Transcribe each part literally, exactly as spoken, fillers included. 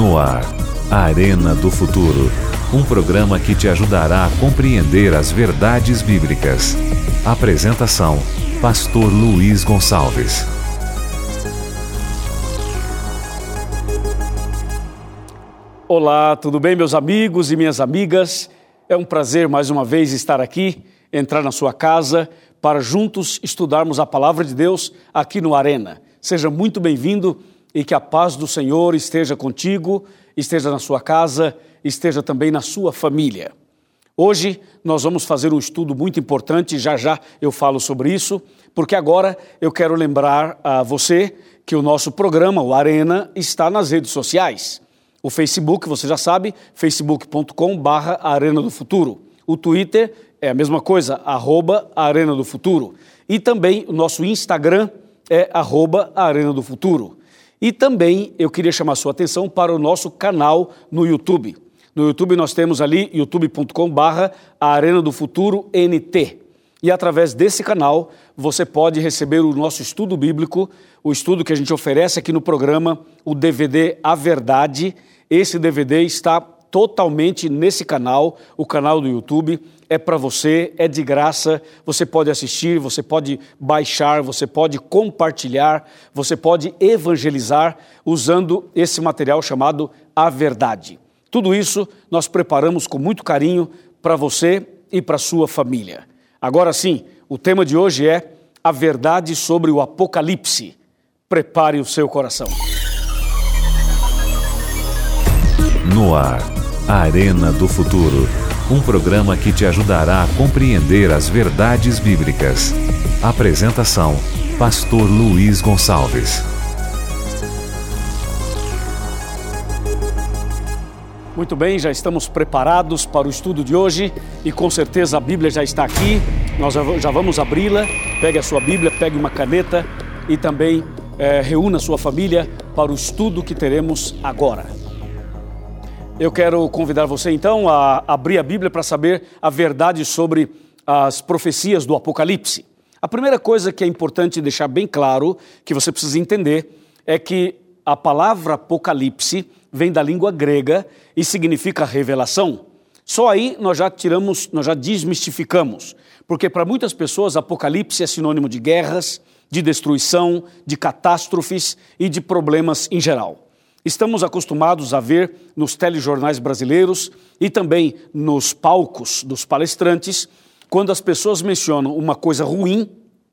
No ar, Arena do Futuro, um programa que te ajudará a compreender as verdades bíblicas. Apresentação, Pastor Luiz Gonçalves. Olá, tudo bem, meus amigos e minhas amigas? É um prazer mais uma vez estar aqui, entrar na sua casa, para juntos estudarmos a Palavra de Deus aqui no Arena. Seja muito bem-vindo e que a paz do Senhor esteja contigo, esteja na sua casa, esteja também na sua família. Hoje nós vamos fazer um estudo muito importante, já já eu falo sobre isso, porque agora eu quero lembrar a você que o nosso programa, o Arena, está nas redes sociais. O Facebook, você já sabe, facebook ponto com barra Arena do Futuro. O Twitter é a mesma coisa, arroba Arena do Futuro. E também o nosso Instagram é arroba Arena do Futuro. E também eu queria chamar a sua atenção para o nosso canal no YouTube. No YouTube nós temos ali youtube ponto com barra Arena do Futuro N T. E através desse canal você pode receber o nosso estudo bíblico, o estudo que a gente oferece aqui no programa, o D V D A Verdade. Esse D V D está totalmente nesse canal, o canal do YouTube. É para você, é de graça, você pode assistir, você pode baixar, você pode compartilhar, você pode evangelizar usando esse material chamado A Verdade. Tudo isso nós preparamos com muito carinho para você e para sua família. Agora sim, o tema de hoje é a verdade sobre o Apocalipse. Prepare o seu coração. No ar, Arena do Futuro, um programa que te ajudará a compreender as verdades bíblicas. Apresentação, Pastor Luiz Gonçalves. Muito bem, já estamos preparados para o estudo de hoje e com certeza a Bíblia já está aqui. Nós já vamos abri-la. Pegue a sua Bíblia, pegue uma caneta e também é, reúna a sua família para o estudo que teremos agora. Eu quero convidar você então a abrir a Bíblia para saber a verdade sobre as profecias do Apocalipse. A primeira coisa que é importante deixar bem claro, que você precisa entender, é que a palavra Apocalipse vem da língua grega e significa revelação. Só aí nós já tiramos, nós já desmistificamos, porque para muitas pessoas Apocalipse é sinônimo de guerras, de destruição, de catástrofes e de problemas em geral. Estamos acostumados a ver nos telejornais brasileiros e também nos palcos dos palestrantes, quando as pessoas mencionam uma coisa ruim,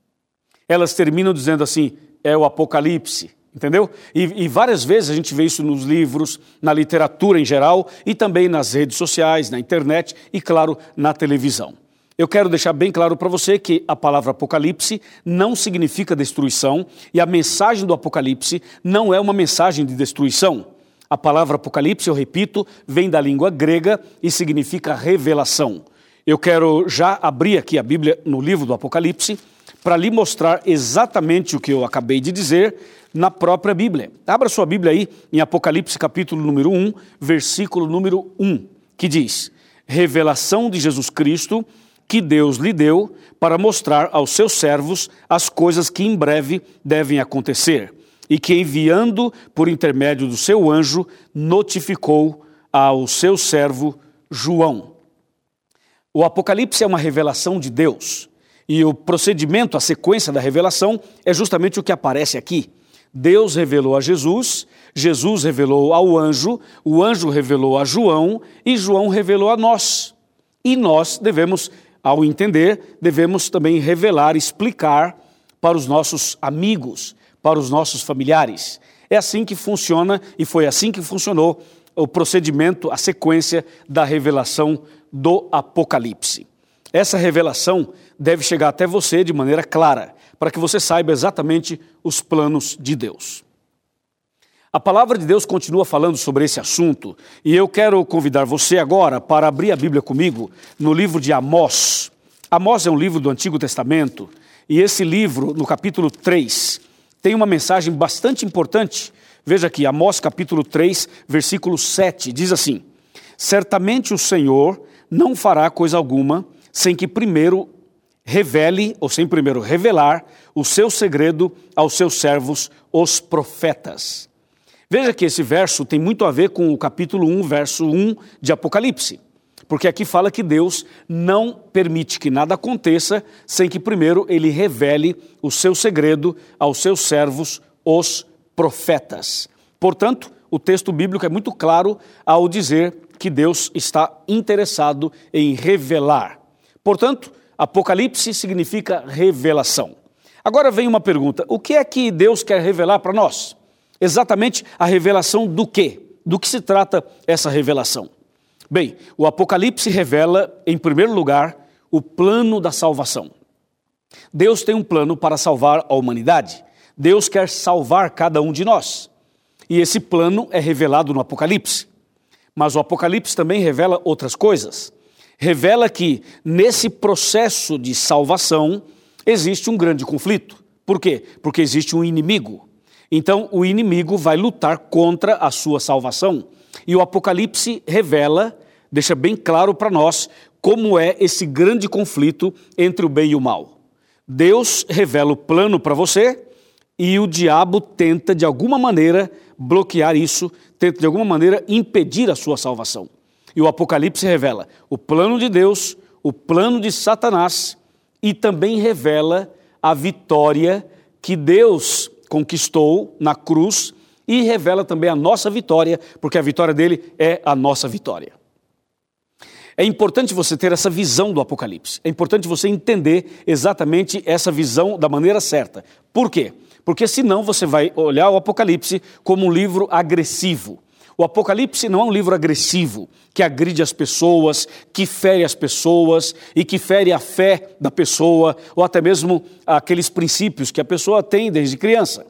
elas terminam dizendo assim, é o Apocalipse, entendeu? E, e várias vezes a gente vê isso nos livros, na literatura em geral e também nas redes sociais, na internet e, claro, na televisão. Eu quero deixar bem claro para você que a palavra Apocalipse não significa destruição e a mensagem do Apocalipse não é uma mensagem de destruição. A palavra Apocalipse, eu repito, vem da língua grega e significa revelação. Eu quero já abrir aqui a Bíblia no livro do Apocalipse para lhe mostrar exatamente o que eu acabei de dizer na própria Bíblia. Abra sua Bíblia aí em Apocalipse capítulo número um, versículo número um, que diz: Revelação de Jesus Cristo, que Deus lhe deu para mostrar aos seus servos as coisas que em breve devem acontecer, e que enviando por intermédio do seu anjo, notificou ao seu servo João. O Apocalipse é uma revelação de Deus, e o procedimento, a sequência da revelação é justamente o que aparece aqui. Deus revelou a Jesus, Jesus revelou ao anjo, o anjo revelou a João, e João revelou a nós. E nós devemos, ao entender, devemos também revelar, explicar para os nossos amigos, para os nossos familiares. É assim que funciona e foi assim que funcionou o procedimento, a sequência da revelação do Apocalipse. Essa revelação deve chegar até você de maneira clara, para que você saiba exatamente os planos de Deus. A palavra de Deus continua falando sobre esse assunto e eu quero convidar você agora para abrir a Bíblia comigo no livro de Amós. Amós é um livro do Antigo Testamento e esse livro, no capítulo três, tem uma mensagem bastante importante. Veja aqui, Amós capítulo três, versículo sete, diz assim: Certamente o Senhor não fará coisa alguma sem que primeiro revele, ou sem primeiro revelar, o seu segredo aos seus servos, os profetas. Veja que esse verso tem muito a ver com o capítulo um, verso um de Apocalipse. Porque aqui fala que Deus não permite que nada aconteça sem que primeiro ele revele o seu segredo aos seus servos, os profetas. Portanto, o texto bíblico é muito claro ao dizer que Deus está interessado em revelar. Portanto, Apocalipse significa revelação. Agora vem uma pergunta: o que é que Deus quer revelar para nós? Exatamente a revelação do quê? Do que se trata essa revelação? Bem, o Apocalipse revela, em primeiro lugar, o plano da salvação. Deus tem um plano para salvar a humanidade. Deus quer salvar cada um de nós. E esse plano é revelado no Apocalipse. Mas o Apocalipse também revela outras coisas. Revela que, nesse processo de salvação, existe um grande conflito. Por quê? Porque existe um inimigo. Então, o inimigo vai lutar contra a sua salvação. E o Apocalipse revela, deixa bem claro para nós, como é esse grande conflito entre o bem e o mal. Deus revela o plano para você e o diabo tenta, de alguma maneira, bloquear isso, tenta, de alguma maneira, impedir a sua salvação. E o Apocalipse revela o plano de Deus, o plano de Satanás e também revela a vitória que Deus conquistou na cruz e revela também a nossa vitória, porque a vitória dele é a nossa vitória. É importante você ter essa visão do Apocalipse. É importante você entender exatamente essa visão da maneira certa. Por quê? Porque senão você vai olhar o Apocalipse como um livro agressivo. O Apocalipse não é um livro agressivo, que agride as pessoas, que fere as pessoas e que fere a fé da pessoa, ou até mesmo aqueles princípios que a pessoa tem desde criança.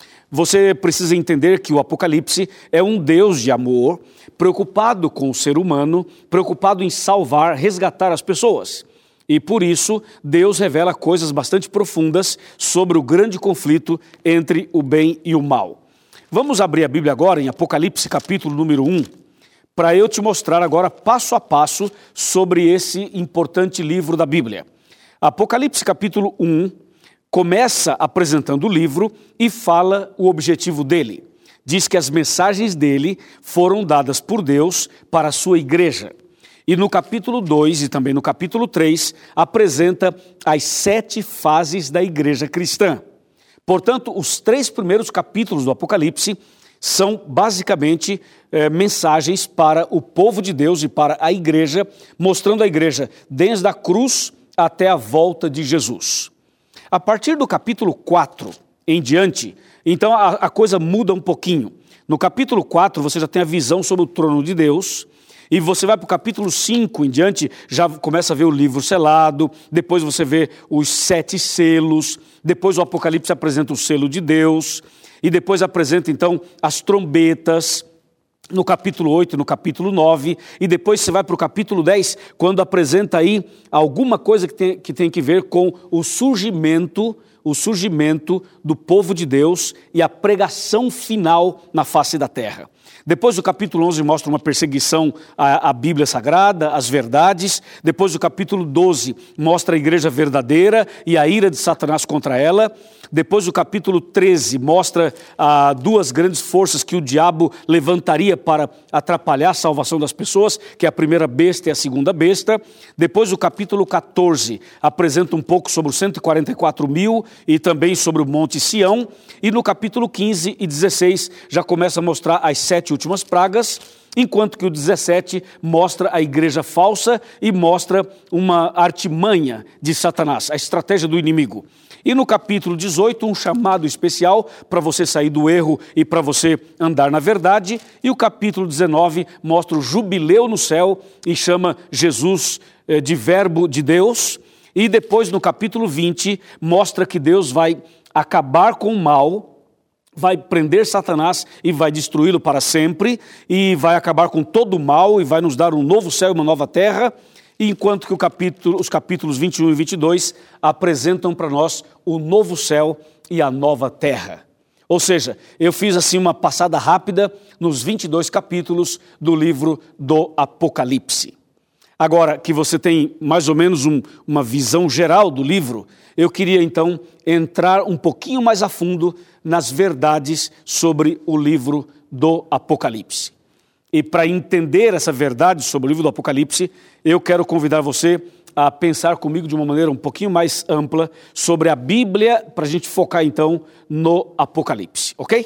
Você precisa entender que o Apocalipse é um Deus de amor, preocupado com o ser humano, preocupado em salvar, resgatar as pessoas. E por isso, Deus revela coisas bastante profundas sobre o grande conflito entre o bem e o mal. Vamos abrir a Bíblia agora em Apocalipse capítulo número um, para eu te mostrar agora passo a passo sobre esse importante livro da Bíblia. Apocalipse capítulo um começa apresentando o livro e fala o objetivo dele. Diz que as mensagens dele foram dadas por Deus para a sua igreja. E no capítulo dois e também no capítulo três apresenta as sete fases da igreja cristã. Portanto, os três primeiros capítulos do Apocalipse são basicamente eh, mensagens para o povo de Deus e para a igreja, mostrando a igreja desde a cruz até a volta de Jesus. A partir do capítulo quatro em diante, então a, a coisa muda um pouquinho. No capítulo quatro você já tem a visão sobre o trono de Deus, e você vai para o capítulo cinco em diante, já começa a ver o livro selado, depois você vê os sete selos, depois o Apocalipse apresenta o selo de Deus, e depois apresenta então as trombetas, no capítulo oito e no capítulo nove, e depois você vai para o capítulo dez, quando apresenta aí alguma coisa que tem, que tem que ver com o surgimento, o surgimento do povo de Deus e a pregação final na face da terra. Depois o capítulo onze mostra uma perseguição à, à Bíblia Sagrada, às verdades. Depois o capítulo doze mostra a igreja verdadeira e a ira de Satanás contra ela. Depois o capítulo treze mostra ah, duas grandes forças que o diabo levantaria para atrapalhar a salvação das pessoas, que é a primeira besta e a segunda besta. Depois o capítulo quatorze apresenta um pouco sobre os cento e quarenta e quatro mil e também sobre o Monte Sião. E no capítulo quinze e dezesseis já começa a mostrar as sete últimas pragas, enquanto que o dezessete mostra a igreja falsa e mostra uma artimanha de Satanás, a estratégia do inimigo. E no capítulo dezoito, um chamado especial para você sair do erro e para você andar na verdade. E o capítulo dezenove mostra o jubileu no céu e chama Jesus de Verbo de Deus. E depois, no capítulo vinte, mostra que Deus vai acabar com o mal, vai prender Satanás e vai destruí-lo para sempre, e vai acabar com todo o mal e vai nos dar um novo céu e uma nova terra, enquanto que o capítulo, os capítulos vinte e um e vinte e dois apresentam para nós o novo céu e a nova terra. Ou seja, eu fiz assim uma passada rápida nos vinte e dois capítulos do livro do Apocalipse. Agora que você tem mais ou menos um, uma visão geral do livro, eu queria então entrar um pouquinho mais a fundo nas verdades sobre o livro do Apocalipse. E para entender essa verdade sobre o livro do Apocalipse, eu quero convidar você a pensar comigo de uma maneira um pouquinho mais ampla sobre a Bíblia, para a gente focar então no Apocalipse, ok?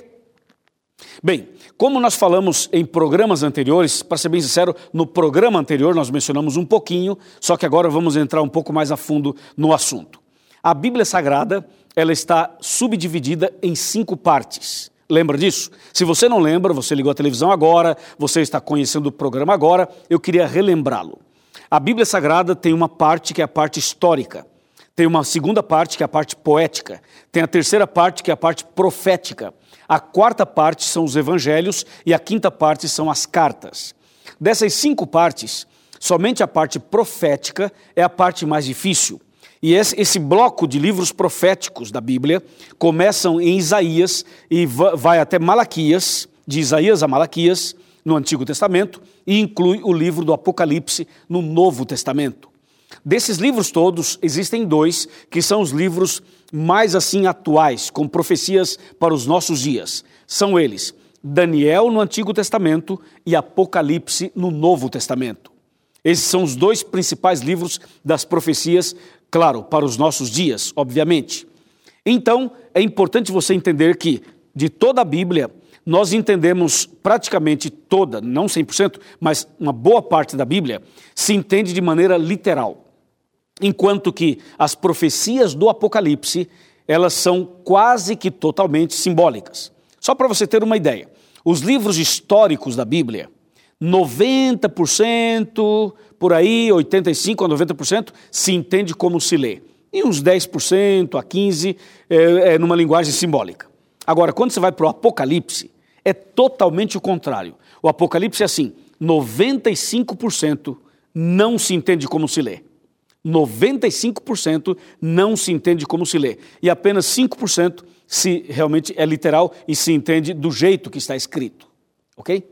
Bem, como nós falamos em programas anteriores, para ser bem sincero, no programa anterior nós mencionamos um pouquinho, só que agora vamos entrar um pouco mais a fundo no assunto. A Bíblia Sagrada, ela está subdividida em cinco partes. Lembra disso? Se você não lembra, você ligou a televisão agora, você está conhecendo o programa agora, eu queria relembrá-lo. A Bíblia Sagrada tem uma parte que é a parte histórica, tem uma segunda parte que é a parte poética, tem a terceira parte que é a parte profética, a quarta parte são os evangelhos e a quinta parte são as cartas. Dessas cinco partes, somente a parte profética é a parte mais difícil. E esse, esse bloco de livros proféticos da Bíblia começam em Isaías e vai até Malaquias, de Isaías a Malaquias, no Antigo Testamento, e inclui o livro do Apocalipse no Novo Testamento. Desses livros todos, existem dois que são os livros mais assim atuais, com profecias para os nossos dias. São eles, Daniel no Antigo Testamento e Apocalipse no Novo Testamento. Esses são os dois principais livros das profecias, claro, para os nossos dias, obviamente. Então, é importante você entender que, de toda a Bíblia, nós entendemos praticamente toda, não cem por cento, mas uma boa parte da Bíblia se entende de maneira literal. Enquanto que as profecias do Apocalipse, elas são quase que totalmente simbólicas. Só para você ter uma ideia, os livros históricos da Bíblia, noventa por cento, por aí, oitenta e cinco por cento a noventa por cento, se entende como se lê. E uns dez por cento a quinze por cento é, é numa linguagem simbólica. Agora, quando você vai para o Apocalipse, é totalmente o contrário. O Apocalipse é assim, noventa e cinco por cento não se entende como se lê. noventa e cinco por cento não se entende como se lê. E apenas cinco por cento se realmente é literal e se entende do jeito que está escrito. Ok?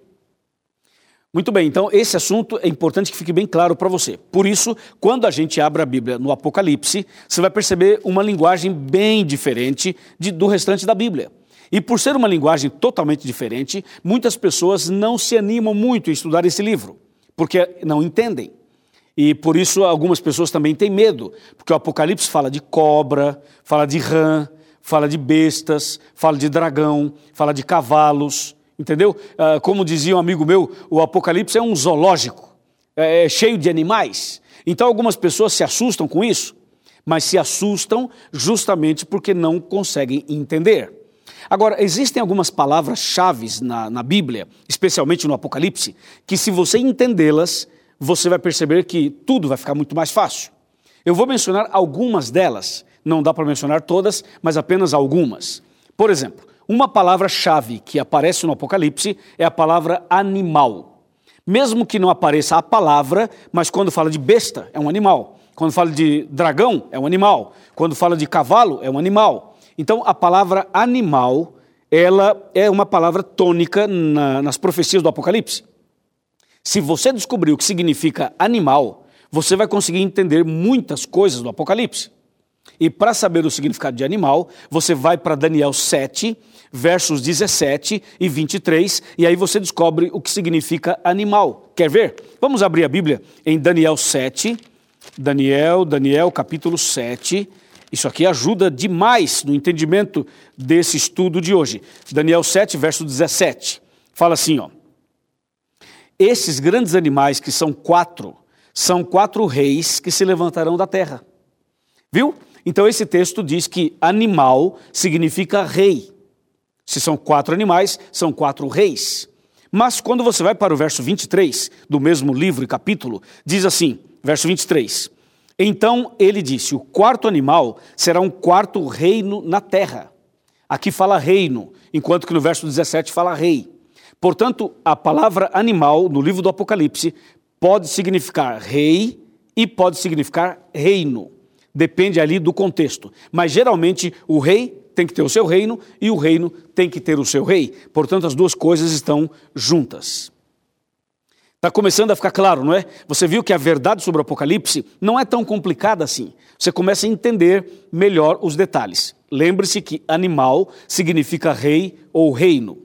Muito bem, então esse assunto é importante que fique bem claro para você. Por isso, quando a gente abre a Bíblia no Apocalipse, você vai perceber uma linguagem bem diferente de, do restante da Bíblia. E por ser uma linguagem totalmente diferente, muitas pessoas não se animam muito a estudar esse livro, porque não entendem. E por isso algumas pessoas também têm medo, porque o Apocalipse fala de cobra, fala de rã, fala de bestas, fala de dragão, fala de cavalos, entendeu? Ah, como dizia um amigo meu, o Apocalipse é um zoológico, é, é cheio de animais. Então algumas pessoas se assustam com isso, mas se assustam justamente porque não conseguem entender. Agora, existem algumas palavras-chave na, na Bíblia, especialmente no Apocalipse, que se você entendê-las, você vai perceber que tudo vai ficar muito mais fácil. Eu vou mencionar algumas delas, não dá para mencionar todas, mas apenas algumas. Por exemplo, uma palavra-chave que aparece no Apocalipse é a palavra animal. Mesmo que não apareça a palavra, mas quando fala de besta, é um animal. Quando fala de dragão, é um animal. Quando fala de cavalo, é um animal. Então, a palavra animal, ela é uma palavra tônica na, nas profecias do Apocalipse. Se você descobrir o que significa animal, você vai conseguir entender muitas coisas do Apocalipse. E para saber o significado de animal, você vai para Daniel sete, versos dezessete e vinte e três, e aí você descobre o que significa animal. Quer ver? Vamos abrir a Bíblia em Daniel sete, Daniel, Daniel capítulo sete. Isso aqui ajuda demais no entendimento desse estudo de hoje. Daniel sete, verso dezessete, fala assim, ó. Esses grandes animais, que são quatro, são quatro reis que se levantarão da terra. Viu? Então esse texto diz que animal significa rei. Se são quatro animais, são quatro reis. Mas quando você vai para o verso vinte e três, do mesmo livro e capítulo, diz assim, verso vinte e três. Então ele disse, o quarto animal será um quarto reino na terra. Aqui fala reino, enquanto que no verso dezessete fala rei. Portanto, a palavra animal no livro do Apocalipse pode significar rei e pode significar reino. Depende ali do contexto. Mas geralmente o rei tem que ter o seu reino e o reino tem que ter o seu rei. Portanto, as duas coisas estão juntas. Está começando a ficar claro, não é? Você viu que a verdade sobre o Apocalipse não é tão complicada assim. Você começa a entender melhor os detalhes. Lembre-se que animal significa rei ou reino.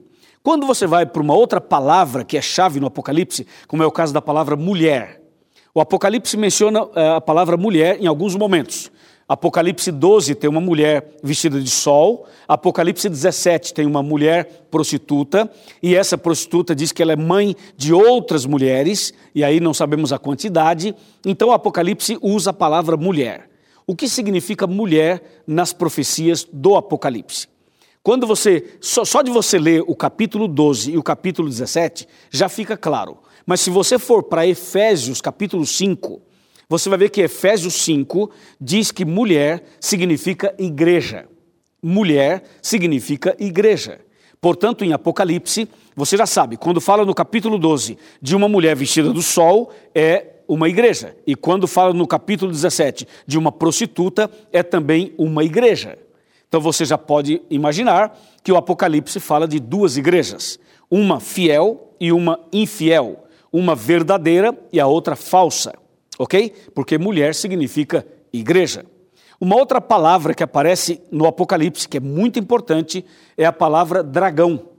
Quando você vai para uma outra palavra que é chave no Apocalipse, como é o caso da palavra mulher, o Apocalipse menciona uh, a palavra mulher em alguns momentos. Apocalipse doze tem uma mulher vestida de sol, Apocalipse dezessete tem uma mulher prostituta, e essa prostituta diz que ela é mãe de outras mulheres, e aí não sabemos a quantidade, então o Apocalipse usa a palavra mulher. O que significa mulher nas profecias do Apocalipse? Quando você, só, só de você ler o capítulo doze e o capítulo dezessete, já fica claro. Mas se você for para Efésios capítulo cinco, você vai ver que Efésios cinco diz que mulher significa igreja. Mulher significa igreja. Portanto, em Apocalipse, você já sabe, quando fala no capítulo doze de uma mulher vestida do sol, é uma igreja. E quando fala no capítulo dezessete de uma prostituta, é também uma igreja. Então você já pode imaginar que o Apocalipse fala de duas igrejas, uma fiel e uma infiel, uma verdadeira e a outra falsa, ok? Porque mulher significa igreja. Uma outra palavra que aparece no Apocalipse, que é muito importante, é a palavra dragão.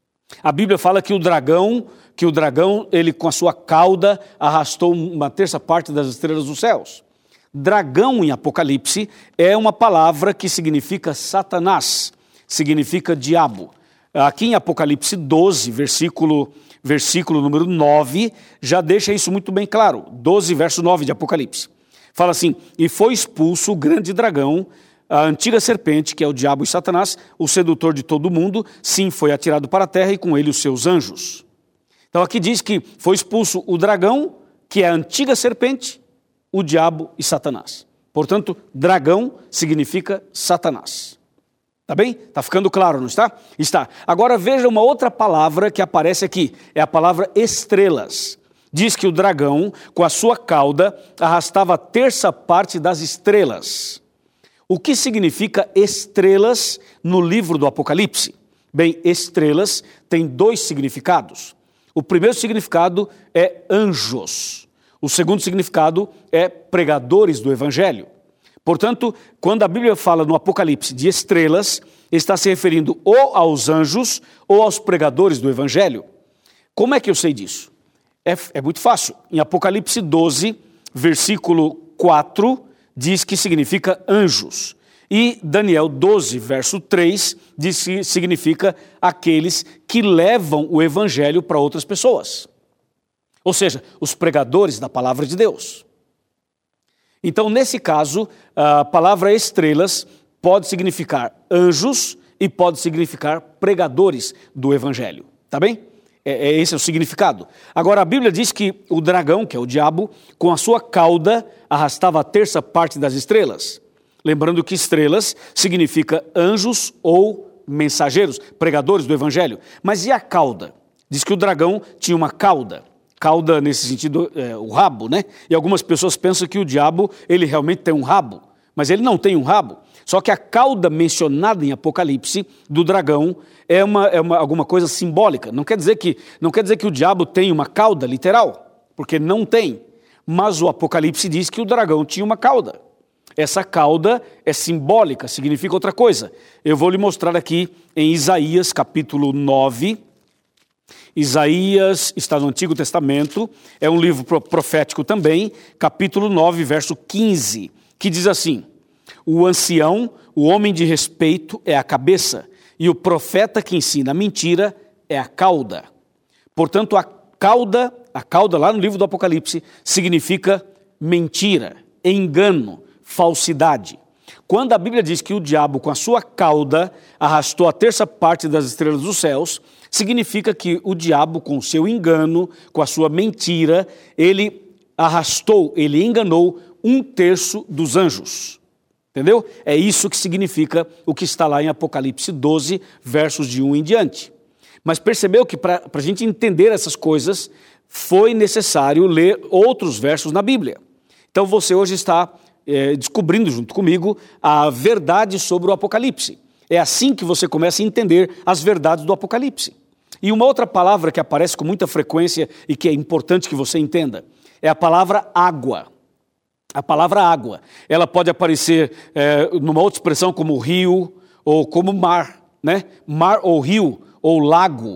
A Bíblia fala que o dragão, que o dragão, ele com a sua cauda arrastou uma terça parte das estrelas dos céus. Dragão em Apocalipse é uma palavra que significa Satanás, significa diabo. Aqui em Apocalipse doze, versículo, versículo número nove, já deixa isso muito bem claro. doze, verso nove de Apocalipse. Fala assim, e foi expulso o grande dragão, a antiga serpente, que é o diabo e Satanás, o sedutor de todo mundo, sim, foi atirado para a terra e com ele os seus anjos. Então aqui diz que foi expulso o dragão, que é a antiga serpente, o diabo e Satanás. Portanto, dragão significa Satanás. Tá bem? Tá ficando claro, não está? Está. Agora veja uma outra palavra que aparece aqui. É a palavra estrelas. Diz que o dragão, com a sua cauda, arrastava a terça parte das estrelas. O que significa estrelas no livro do Apocalipse? Bem, estrelas tem dois significados. O primeiro significado é anjos. O segundo significado é pregadores do Evangelho. Portanto, quando a Bíblia fala no Apocalipse de estrelas, está se referindo ou aos anjos ou aos pregadores do Evangelho. Como é que eu sei disso? É, é muito fácil. Em Apocalipse doze, versículo quatro, diz que significa anjos. E Daniel doze, verso três, diz que significa aqueles que levam o Evangelho para outras pessoas. Ou seja, os pregadores da palavra de Deus. Então, nesse caso, a palavra estrelas pode significar anjos e pode significar pregadores do Evangelho. Tá bem? É, é esse é o significado. Agora, a Bíblia diz que o dragão, que é o diabo, com a sua cauda arrastava a terça parte das estrelas. Lembrando que estrelas significa anjos ou mensageiros, pregadores do Evangelho. Mas e a cauda? Diz que o dragão tinha uma cauda. Cauda, nesse sentido, é, o rabo, né? E algumas pessoas pensam que o diabo, ele realmente tem um rabo, mas ele não tem um rabo. Só que a cauda mencionada em Apocalipse do dragão é, uma, é uma, alguma coisa simbólica. Não quer dizer que, não quer dizer que o diabo tem uma cauda literal, porque não tem. Mas o Apocalipse diz que o dragão tinha uma cauda. Essa cauda é simbólica, significa outra coisa. Eu vou lhe mostrar aqui em Isaías, capítulo nove. Isaías está no Antigo Testamento, é um livro profético também, capítulo nove, verso quinze, que diz assim, o ancião, o homem de respeito é a cabeça, e o profeta que ensina a mentira é a cauda. Portanto, a cauda, a cauda lá no livro do Apocalipse, significa mentira, engano, falsidade. Quando a Bíblia diz que o diabo com a sua cauda arrastou a terça parte das estrelas dos céus, significa que o diabo com o seu engano, com a sua mentira, ele arrastou, ele enganou um terço dos anjos. Entendeu? É isso que significa o que está lá em Apocalipse doze, versos de um em diante. Mas percebeu que para a gente entender essas coisas, foi necessário ler outros versos na Bíblia. Então você hoje está é, descobrindo junto comigo a verdade sobre o Apocalipse. É assim que você começa a entender as verdades do Apocalipse. E uma outra palavra que aparece com muita frequência e que é importante que você entenda, é a palavra água. A palavra água, ela pode aparecer é, numa outra expressão como rio ou como mar, né? Mar ou rio ou lago.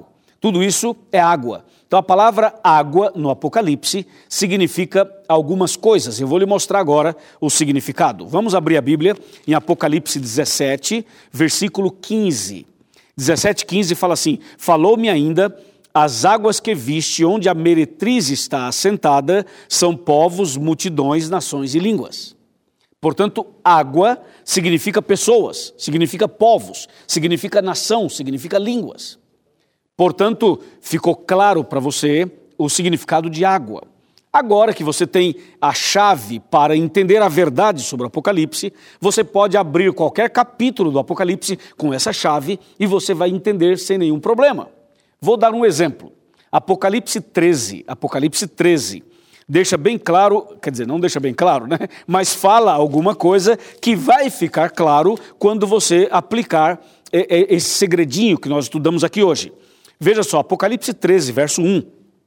Tudo isso é água. Então a palavra água no Apocalipse significa algumas coisas. Eu vou lhe mostrar agora o significado. Vamos abrir a Bíblia em Apocalipse dezessete, versículo quinze. dezessete, quinze fala assim: falou-me ainda, as águas que viste, onde a meretriz está assentada, são povos, multidões, nações e línguas. Portanto, água significa pessoas, significa povos, significa nação, significa línguas. Portanto, ficou claro para você o significado de água. Agora que você tem a chave para entender a verdade sobre o Apocalipse, você pode abrir qualquer capítulo do Apocalipse com essa chave e você vai entender sem nenhum problema. Vou dar um exemplo. Apocalipse treze, Apocalipse treze, deixa bem claro, quer dizer, não deixa bem claro, né? Mas fala alguma coisa que vai ficar claro quando você aplicar esse segredinho que nós estudamos aqui hoje. Veja só, Apocalipse treze, verso um,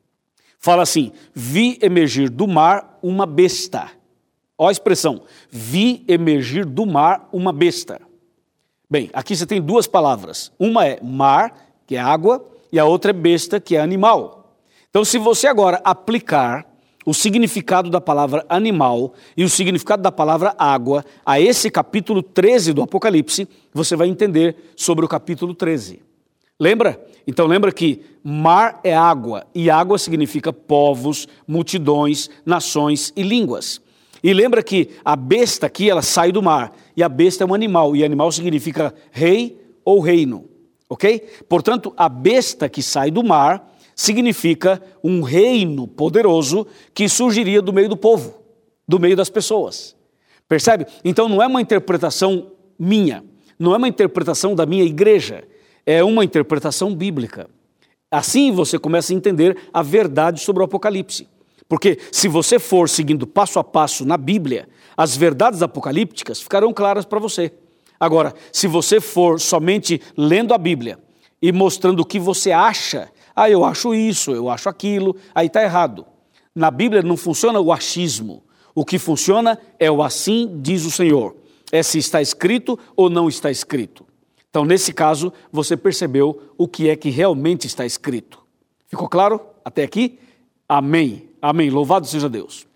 fala assim: vi emergir do mar uma besta. Olha a expressão, vi emergir do mar uma besta. Bem, aqui você tem duas palavras. Uma é mar, que é água, e a outra é besta, que é animal. Então, se você agora aplicar o significado da palavra animal e o significado da palavra água a esse capítulo treze do Apocalipse, você vai entender sobre o capítulo treze. Lembra? Então lembra que mar é água, e água significa povos, multidões, nações e línguas. E lembra que a besta aqui, ela sai do mar, e a besta é um animal, e animal significa rei ou reino, ok? Portanto, a besta que sai do mar significa um reino poderoso que surgiria do meio do povo, do meio das pessoas. Percebe? Então não é uma interpretação minha, não é uma interpretação da minha igreja, é uma interpretação bíblica. Assim você começa a entender a verdade sobre o Apocalipse. Porque se você for seguindo passo a passo na Bíblia, as verdades apocalípticas ficarão claras para você. Agora, se você for somente lendo a Bíblia e mostrando o que você acha, ah, eu acho isso, eu acho aquilo, aí está errado. Na Bíblia não funciona o achismo. O que funciona é o assim diz o Senhor. É se está escrito ou não está escrito. Então, nesse caso, você percebeu o que é que realmente está escrito. Ficou claro até aqui? Amém. Amém. Louvado seja Deus.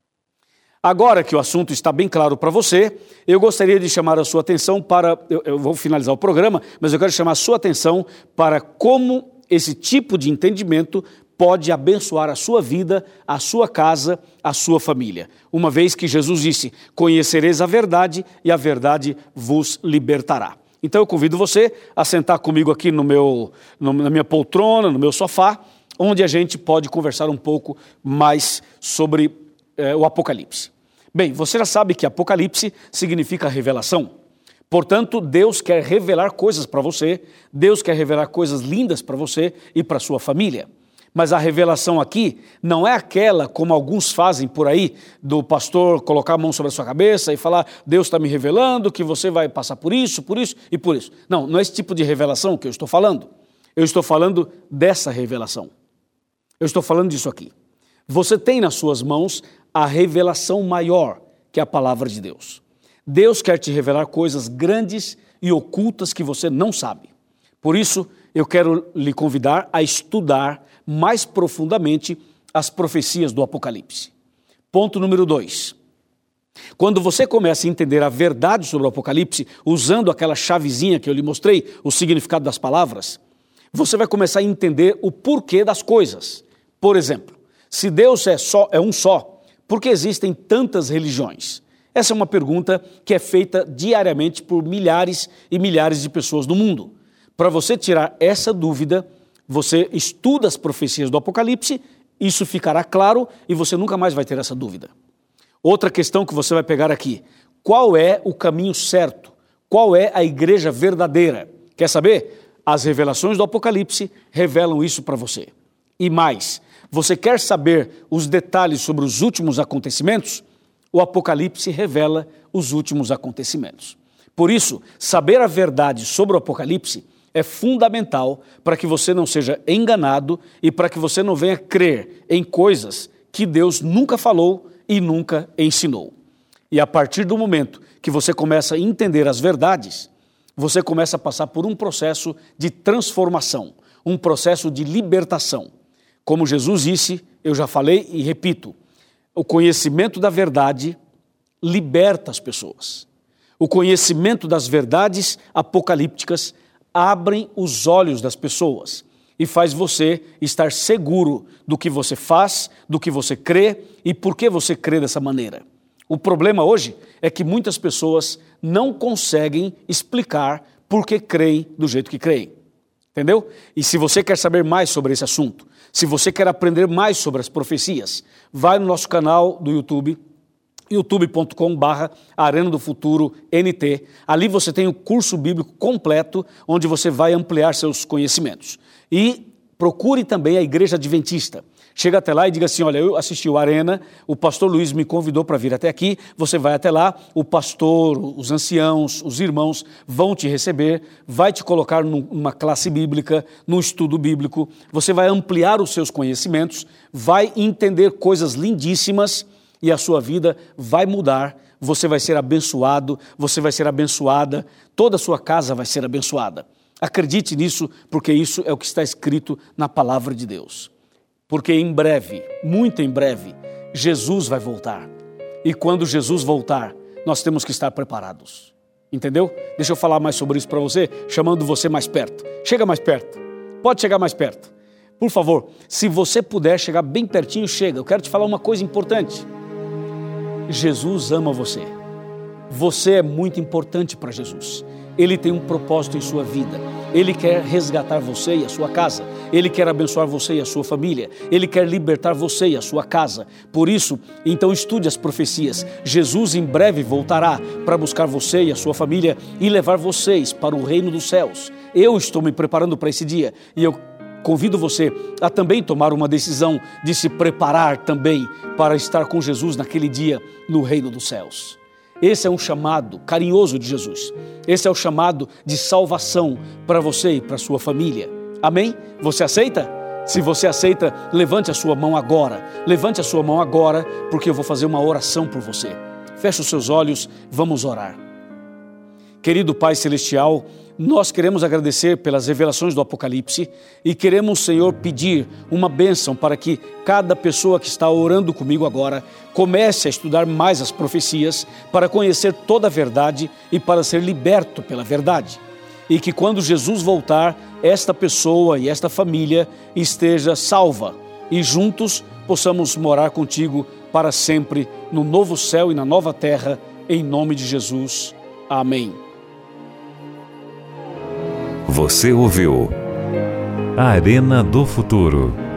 Agora que o assunto está bem claro para você, eu gostaria de chamar a sua atenção para... Eu, eu vou finalizar o programa, mas eu quero chamar a sua atenção para como esse tipo de entendimento pode abençoar a sua vida, a sua casa, a sua família. Uma vez que Jesus disse, conhecereis a verdade e a verdade vos libertará. Então eu convido você a sentar comigo aqui no meu, no, na minha poltrona, no meu sofá, onde a gente pode conversar um pouco mais sobre eh, o Apocalipse. Bem, você já sabe que Apocalipse significa revelação. Portanto, Deus quer revelar coisas para você, Deus quer revelar coisas lindas para você e para sua família. Mas a revelação aqui não é aquela como alguns fazem por aí, do pastor colocar a mão sobre a sua cabeça e falar, Deus está me revelando que você vai passar por isso, por isso e por isso. Não, não é esse tipo de revelação que eu estou falando. Eu estou falando dessa revelação. Eu estou falando disso aqui. Você tem nas suas mãos a revelação maior, que é a palavra de Deus. Deus quer te revelar coisas grandes e ocultas que você não sabe. Por isso, eu quero lhe convidar a estudar mais profundamente as profecias do Apocalipse. Ponto número dois. Quando você começa a entender a verdade sobre o Apocalipse, usando aquela chavezinha que eu lhe mostrei, o significado das palavras, você vai começar a entender o porquê das coisas. Por exemplo, se Deus é, só, é um só, por que existem tantas religiões? Essa é uma pergunta que é feita diariamente por milhares e milhares de pessoas no mundo. Para você tirar essa dúvida, você estuda as profecias do Apocalipse, isso ficará claro e você nunca mais vai ter essa dúvida. Outra questão que você vai pegar aqui, qual é o caminho certo? Qual é a igreja verdadeira? Quer saber? As revelações do Apocalipse revelam isso para você. E mais, você quer saber os detalhes sobre os últimos acontecimentos? O Apocalipse revela os últimos acontecimentos. Por isso, saber a verdade sobre o Apocalipse é fundamental para que você não seja enganado e para que você não venha crer em coisas que Deus nunca falou e nunca ensinou. E a partir do momento que você começa a entender as verdades, você começa a passar por um processo de transformação, um processo de libertação. Como Jesus disse, eu já falei e repito, o conhecimento da verdade liberta as pessoas. O conhecimento das verdades apocalípticas abrem os olhos das pessoas e faz você estar seguro do que você faz, do que você crê e por que você crê dessa maneira. O problema hoje é que muitas pessoas não conseguem explicar por que creem do jeito que creem. Entendeu? E se você quer saber mais sobre esse assunto, se você quer aprender mais sobre as profecias, vai no nosso canal do YouTube, youtube ponto com barra Arena do Futuro N T. Ali você tem o curso bíblico completo, onde você vai ampliar seus conhecimentos. E procure também a Igreja Adventista. Chega até lá e diga assim, olha, eu assisti o Arena, o pastor Luiz me convidou para vir até aqui, você vai até lá, o pastor, os anciãos, os irmãos vão te receber, vai te colocar numa classe bíblica, num estudo bíblico, você vai ampliar os seus conhecimentos, vai entender coisas lindíssimas e a sua vida vai mudar, você vai ser abençoado, você vai ser abençoada, toda a sua casa vai ser abençoada. Acredite nisso, porque isso é o que está escrito na palavra de Deus. Porque em breve, muito em breve, Jesus vai voltar. E quando Jesus voltar, nós temos que estar preparados. Entendeu? Deixa eu falar mais sobre isso para você, chamando você mais perto. Chega mais perto. Pode chegar mais perto. Por favor, se você puder chegar bem pertinho, chega. Eu quero te falar uma coisa importante. Jesus ama você. Você é muito importante para Jesus. Ele tem um propósito em sua vida. Ele quer resgatar você e a sua casa. Ele quer abençoar você e a sua família. Ele quer libertar você e a sua casa. Por isso, então estude as profecias. Jesus em breve voltará para buscar você e a sua família e levar vocês para o reino dos céus. Eu estou me preparando para esse dia e eu convido você a também tomar uma decisão de se preparar também para estar com Jesus naquele dia no reino dos céus. Esse é um chamado carinhoso de Jesus. Esse é o chamado de salvação para você e para a sua família. Amém? Você aceita? Se você aceita, levante a sua mão agora. Levante a sua mão agora, porque eu vou fazer uma oração por você. Feche os seus olhos, vamos orar. Querido Pai Celestial, nós queremos agradecer pelas revelações do Apocalipse e queremos, Senhor, pedir uma bênção para que cada pessoa que está orando comigo agora comece a estudar mais as profecias para conhecer toda a verdade e para ser liberto pela verdade. E que quando Jesus voltar, esta pessoa e esta família esteja salva e juntos possamos morar contigo para sempre no novo céu e na nova terra, em nome de Jesus. Amém. Você ouviu Arena do Futuro.